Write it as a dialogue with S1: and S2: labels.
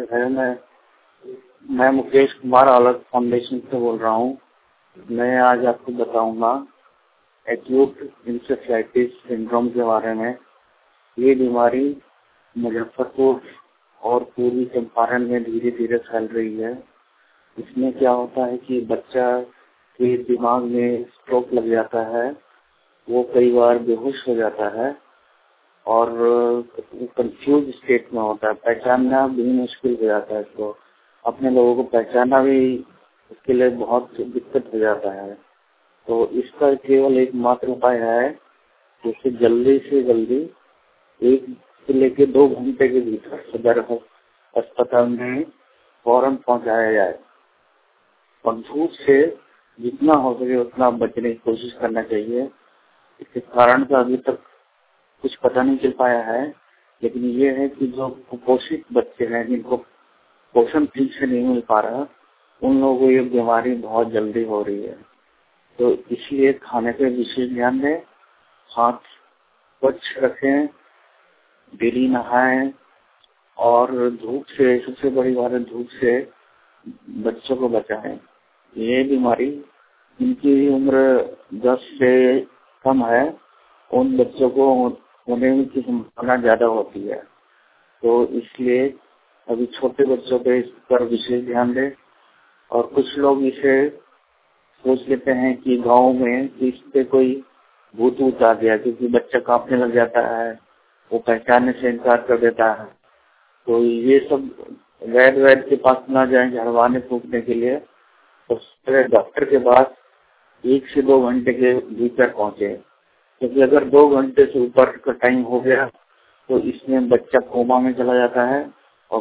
S1: है। मैं मुकेश कुमार अलग फाउंडेशन से बोल रहा हूँ। मैं आज आपको बताऊंगा एक्यूट इंसेफ्लाइटिस सिंड्रोम के बारे में। ये बीमारी मुजफ्फरपुर और पूर्वी चंपारण में धीरे धीरे फैल रही है। इसमें क्या होता है कि बच्चा के दिमाग में स्ट्रोक लग जाता है, वो कई बार बेहोश हो जाता है और कंफ्यूज स्टेट में होता है, पहचानना भी मुश्किल हो जाता है। इसको अपने लोगों को पहचानना भी उसके लिए बहुत दिक्कत हो जाता है। तो इसका केवल एकमात्र उपाय है कि इसे जल्दी से जल्दी 1 से लेकर 2 घंटे के भीतर सदर अस्पताल में फौरन पहुंचाया जाए और धूप से जितना हो सके उतना बचने की कोशिश करना चाहिए। इसके कारण का अभी तक कुछ पता नहीं चल पाया है, लेकिन ये है कि जो कुपोषित बच्चे हैं, जिनको पोषण ठीक से नहीं मिल पा रहा, उन लोगों को ये बीमारी बहुत जल्दी हो रही है। तो इसलिए खाने पे विशेष ध्यान दें, हाथ स्वच्छ रखें, डेली नहाएं और धूप से, सबसे बड़ी बात है, धूप से बच्चों को बचाएं। ये बीमारी जिनकी उम्र 10 से कम है, उन बच्चों को होने की संभावना ज्यादा होती है। तो इसलिए अभी छोटे बच्चों पे इस पर विशेष ध्यान दें। और कुछ लोग इसे सोच लेते हैं कि गांव में इस पे कोई भूत ऊत आ गया, क्योंकि बच्चा कांपने लग जाता है, वो पहचानने से इनकार कर देता है। तो ये सब वैद्य के पास ना जाएं झाड़वाने फूकने के लिए, तो डॉक्टर के पास 1 से 2 घंटे के भीतर पहुंचे, क्योंकि अगर 2 घंटे से ऊपर का टाइम हो गया तो इसमें बच्चा कोमा में चला जाता है